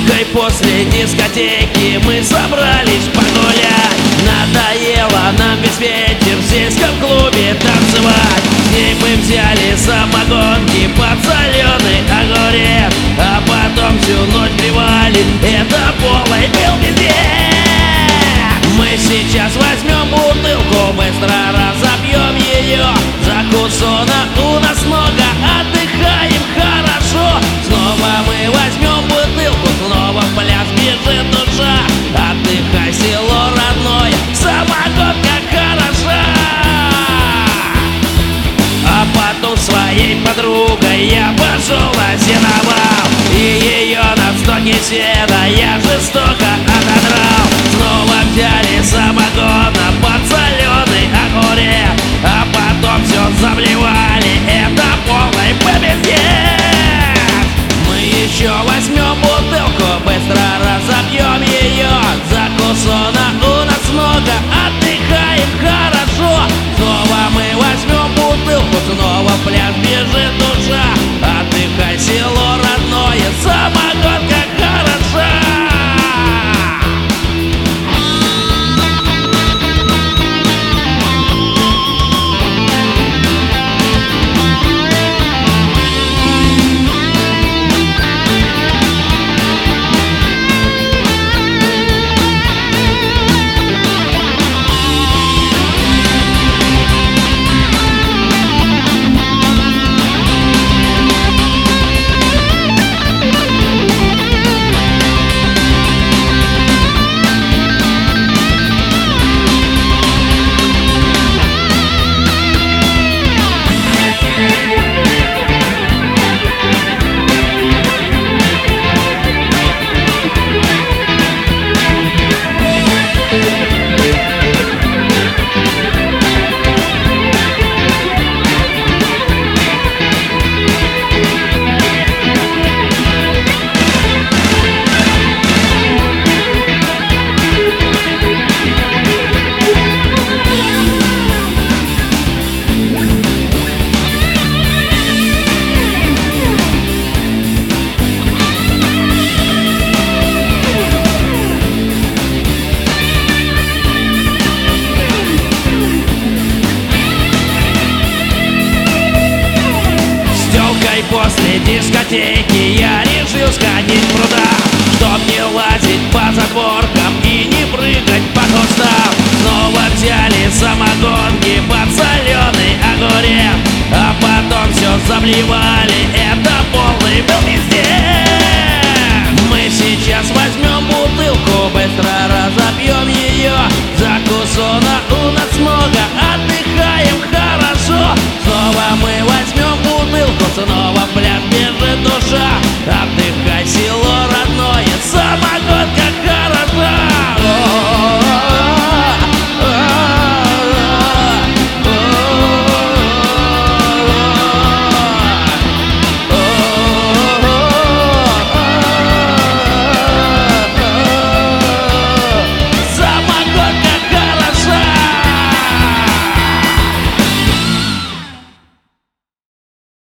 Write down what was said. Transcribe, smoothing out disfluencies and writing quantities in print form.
Девкой после дискотеки мы собрались погулять. Надоело нам весь вечер в сельском клубе танцевать. С ней мы взяли самогонки под соленый огурец, а потом всю ночь блевали, это полный был везде. Мы сейчас возьмем бутылку, быстро разобьем ее. Закусона у нас много, отдыхаем хорошо. Снова мы возьмем бутылку, снова в пляс бежит душа. Отдыхай, село родное, самогонка хороша. А потом своей подругой я пошел на сеновал, и ее на стоге сена я жестоко отодрал. Снова взяли самогона под соленый огурец, а потом все заблевали, это полный победец. Мы еще возьмем бутылку, быстро разобьем ее. Закусона у нас много, отдыхаем хорошо. Снова мы возьмем бутылку, снова в пляс бежит душа. Отдыхай, село родное, самогонка хороша. После дискотеки я решил сходить в пруда, чтоб не лазить по затворкам и не прыгать по кустам. Снова взяли самогонки под соленый огурец, а потом все заблевали, это полный был везде. Мы сейчас возьмем бутылку, быстро разобьем ее. Закусона у нас много, отдыхаем хорошо. Снова мы возьмем